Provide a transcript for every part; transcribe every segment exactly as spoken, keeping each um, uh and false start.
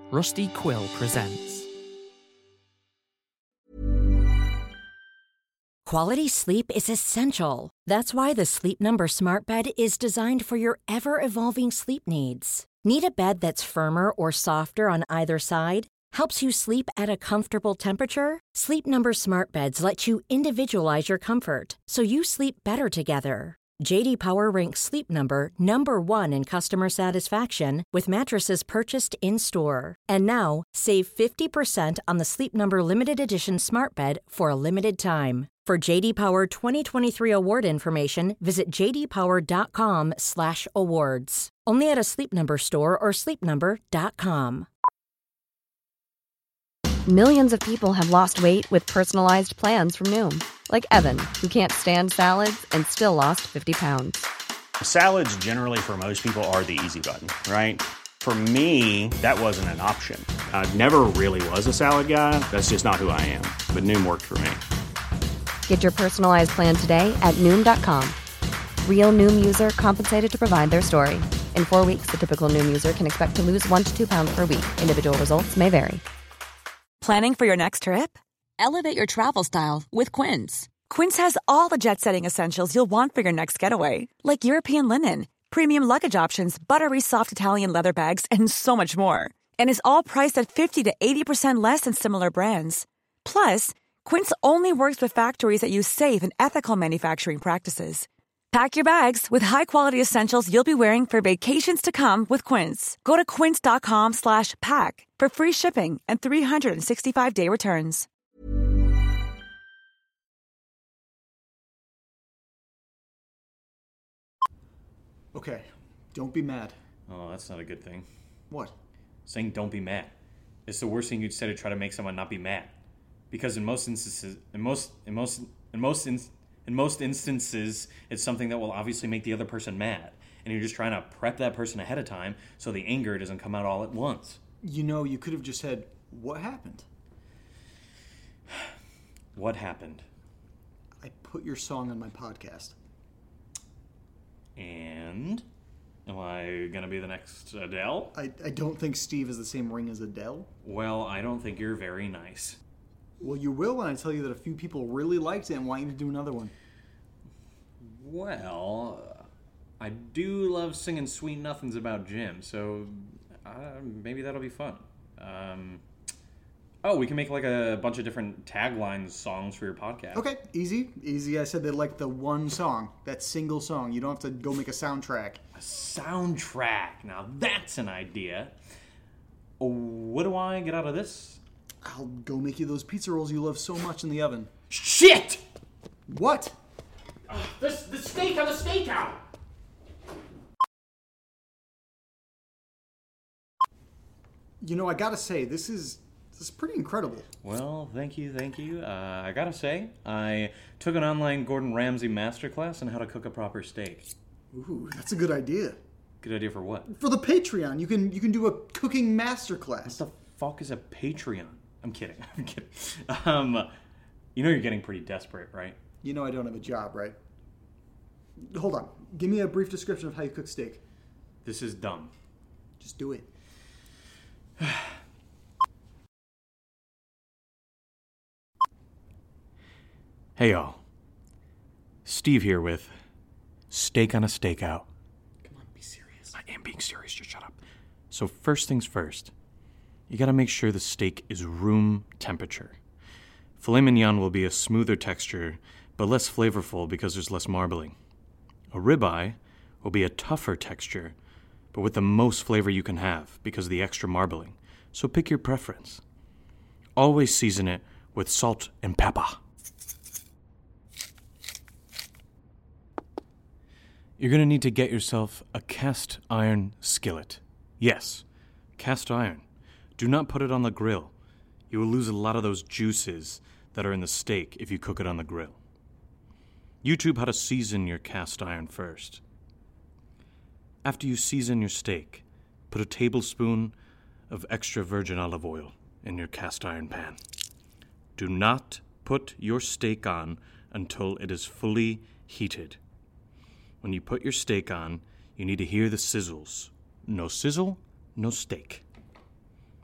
Rusty Quill presents. Quality sleep is essential. That's why the Sleep Number Smart Bed is designed for your ever-evolving sleep needs. Need a bed that's firmer or softer on either side? Helps you sleep at a comfortable temperature? Sleep Number Smart Beds let you individualize your comfort, so you sleep better together. J D Power ranks Sleep Number number one in customer satisfaction with mattresses purchased in-store. And now, save fifty percent on the Sleep Number Limited Edition Smart Bed for a limited time. For J D Power twenty twenty-three award information, visit j d power dot com slash awards. Only at a Sleep Number store or sleep number dot com. Millions of people have lost weight with personalized plans from Noom. Like Evan, who can't stand salads and still lost fifty pounds. Salads generally for most people are the easy button, right? For me, that wasn't an option. I never really was a salad guy. That's just not who I am. But Noom worked for me. Get your personalized plan today at Noom dot com. Real Noom user compensated to provide their story. In four weeks, the typical Noom user can expect to lose one to two pounds per week. Individual results may vary. Planning for your next trip? Elevate your travel style with Quince. Quince has all the jet-setting essentials you'll want for your next getaway, like European linen, premium luggage options, buttery soft Italian leather bags, and so much more. And is all priced at fifty to eighty percent less than similar brands. Plus, Quince only works with factories that use safe and ethical manufacturing practices. Pack your bags with high-quality essentials you'll be wearing for vacations to come with Quince. Go to quince dot com slash pack for free shipping and three sixty-five day returns. Okay, don't be mad. Oh, that's not a good thing. What? Saying don't be mad. It's the worst thing you'd say to try to make someone not be mad. Because in most instances, in most, in most, in most, in, in most instances, it's something that will obviously make the other person mad. And you're just trying to prep that person ahead of time so the anger doesn't come out all at once. You know, you could have just said, what happened? What happened? I put your song on my podcast. And? Am I going to be the next Adele? I, I don't think Steve has the same ring as Adele. Well, I don't think you're very nice. Well, you will when I tell you that a few people really liked it and want you to do another one. Well, I do love singing Sweet Nothings about Jim, so uh, maybe that'll be fun. Um, oh, we can make like a bunch of different taglines songs for your podcast. Okay, easy, easy. I said they like the one song, that single song. You don't have to go make a soundtrack. A soundtrack. Now that's an idea. What do I get out of this? I'll go make you those pizza rolls you love so much in the oven. Shit! What? Uh, the, the steak on the stakeout! You know, I gotta say, this is this is pretty incredible. Well, thank you, thank you. Uh, I gotta say, I took an online Gordon Ramsay masterclass on how to cook a proper steak. Ooh, that's a good idea. Good idea for what? For the Patreon, you can you can do a cooking masterclass. What the fuck is a Patreon? I'm kidding. I'm kidding. Um, you know you're getting pretty desperate, right? You know I don't have a job, right? Hold on. Give me a brief description of how you cook steak. This is dumb. Just do it. Hey y'all. Steve here with Steak on a Stakeout. Come on, be serious. I am being serious, just shut up. So first things first. You gotta make sure the steak is room temperature. Filet mignon will be a smoother texture, but less flavorful because there's less marbling. A ribeye will be a tougher texture, but with the most flavor you can have because of the extra marbling. So pick your preference. Always season it with salt and pepper. You're gonna need to get yourself a cast iron skillet. Yes, cast iron. Do not put it on the grill. You will lose a lot of those juices that are in the steak if you cook it on the grill. YouTube how to season your cast iron first. After you season your steak, put a tablespoon of extra virgin olive oil in your cast iron pan. Do not put your steak on until it is fully heated. When you put your steak on, you need to hear the sizzles. No sizzle, no steak.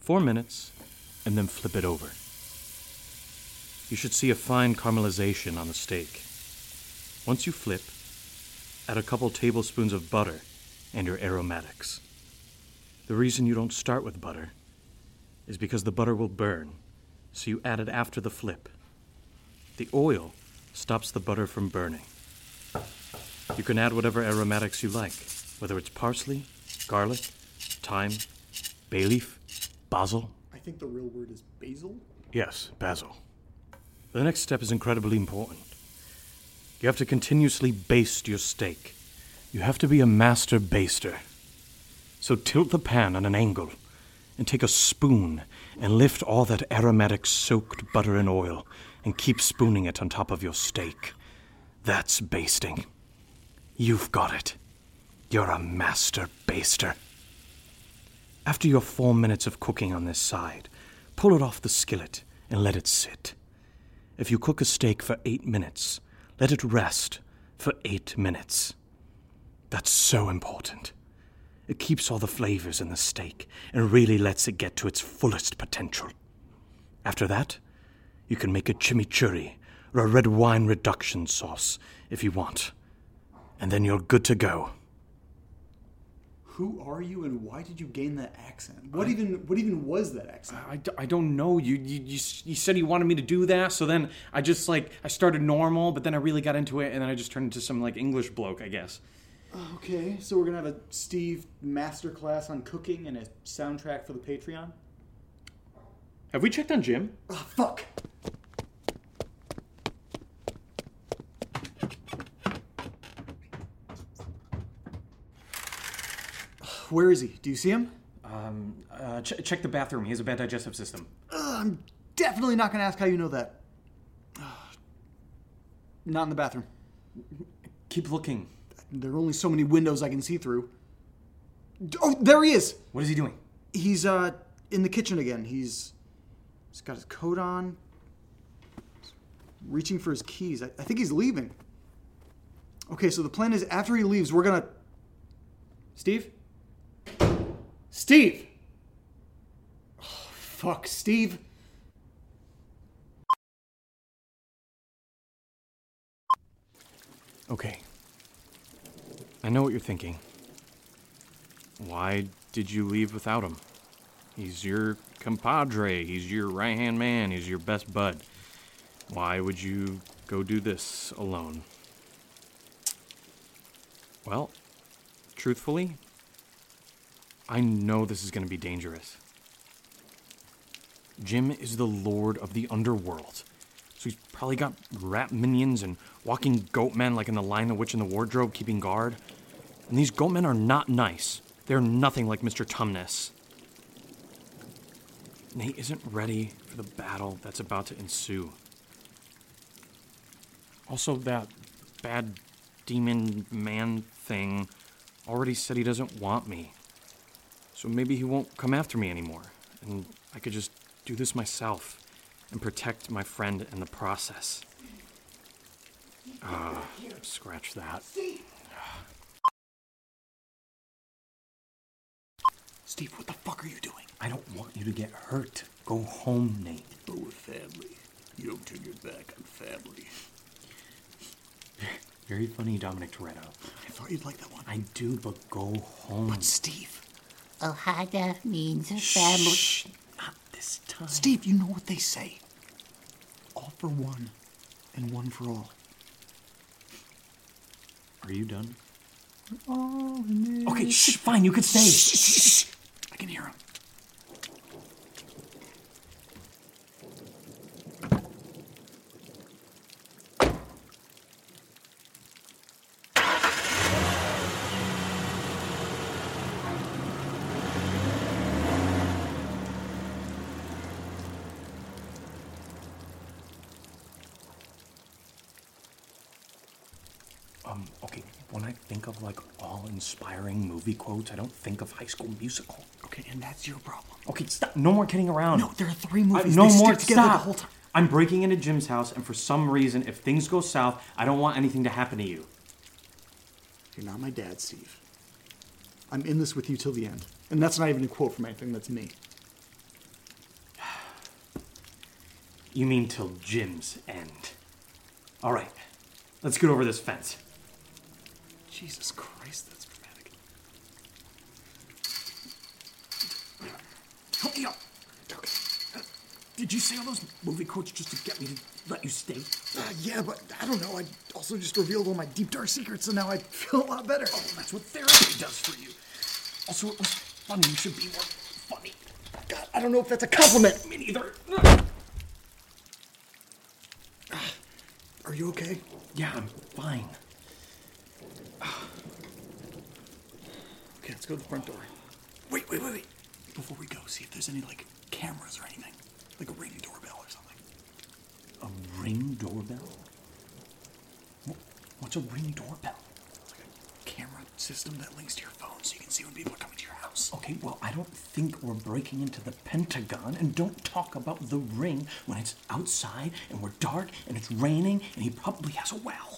Four minutes, and then flip it over. You should see a fine caramelization on the steak. Once you flip, add a couple tablespoons of butter and your aromatics. The reason you don't start with butter is because the butter will burn, so you add it after the flip. The oil stops the butter from burning. You can add whatever aromatics you like, whether it's parsley, garlic, thyme, bay leaf, basil. I think the real word is basil. Yes, basil. The next step is incredibly important. You have to continuously baste your steak. You have to be a master baster. So tilt the pan on an angle and take a spoon and lift all that aromatic-soaked butter and oil and keep spooning it on top of your steak. That's basting. You've got it. You're a master baster. After your four minutes of cooking on this side, pull it off the skillet and let it sit. If you cook a steak for eight minutes, let it rest for eight minutes. That's so important. It keeps all the flavors in the steak and really lets it get to its fullest potential. After that, you can make a chimichurri or a red wine reduction sauce if you want. And then you're good to go. Who are you and why did you gain that accent? What I, even what even was that accent? I, I don't know. You, you you you said you wanted me to do that, so then I just like I started normal, but then I really got into it, and then I just turned into some like English bloke, I guess. Okay, so we're gonna have a Steve masterclass on cooking and a soundtrack for the Patreon. Have we checked on Jim? Oh, fuck. Where is he? Do you see him? Um, uh, ch- check the bathroom. He has a bad digestive system. Uh, I'm definitely not going to ask how you know that. Uh, not in the bathroom. Keep looking. There are only so many windows I can see through. Oh, there he is! What is he doing? He's, uh, in the kitchen again. He's, he's got his coat on. He's reaching for his keys. I, I think he's leaving. Okay, so the plan is after he leaves, we're going to... Steve? Steve! Oh, fuck, Steve. Okay. I know what you're thinking. Why did you leave without him? He's your compadre. He's your right-hand man. He's your best bud. Why would you go do this alone? Well, truthfully, I know this is going to be dangerous. Jim is the lord of the underworld. So he's probably got rat minions and walking goat men like in The Lion, the Witch, and the Wardrobe keeping guard. And these goat men are not nice. They're nothing like Mister Tumnus. Nate isn't ready for the battle that's about to ensue. Also, that bad demon man thing already said he doesn't want me. So maybe he won't come after me anymore, and I could just do this myself and protect my friend in the process. Ah, uh, scratch that. Steve, what the fuck are you doing? I don't want you to get hurt. Go home, Nate. Oh, with family. You don't turn your back on family. Very funny, Dominic Toretto. I thought you'd like that one. I do, but go home. But Steve. Ohana means family. Shh, not this time. Steve, you know what they say. All for one, and one for all. Are you done? All in Okay, shh, fine, you can stay. Shh, shh, shh. I can hear him. Um, okay, when I think of, like, all-inspiring movie quotes, I don't think of High School Musical. Okay, and that's your problem. Okay, stop. No more kidding around. No, there are three movies. I, no they more, stick together stop. the whole time. I'm breaking into Jim's house, and for some reason, if things go south, I don't want anything to happen to you. You're not my dad, Steve. I'm in this with you till the end. And that's not even a quote from anything, that's me. You mean till Jim's end. All right, let's get over this fence. Jesus Christ, that's dramatic. Help me up. Okay. Uh, did you say all those movie quotes just to get me to let you stay? Uh, yeah, but I don't know. I also just revealed all my deep, dark secrets, so now I feel a lot better. Oh, that's what therapy does for you. Also, it was funny. You should be more funny. God, I don't know if that's a compliment. Me neither. Are you okay? Yeah, I'm fine. Okay, let's go to the front door. Wait, wait, wait, wait. Before we go, see if there's any, like, cameras or anything. Like a ring doorbell or something. A ring doorbell? What's a ring doorbell? It's like a camera system that links to your phone so you can see when people are coming to your house. Okay, well, I don't think we're breaking into the Pentagon, and don't talk about the ring when it's outside and we're dark and it's raining and he probably has a well.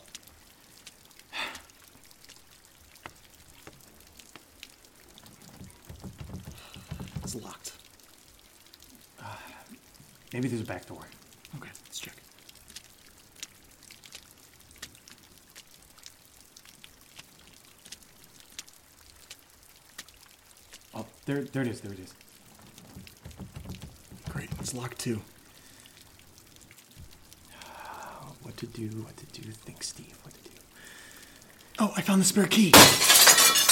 It's locked. Uh, maybe there's a back door. Okay, let's check. Oh, there, there it is, there it is. Great, it's locked too. What to do, what to do, think, Steve, what to do. Oh, I found the spare key.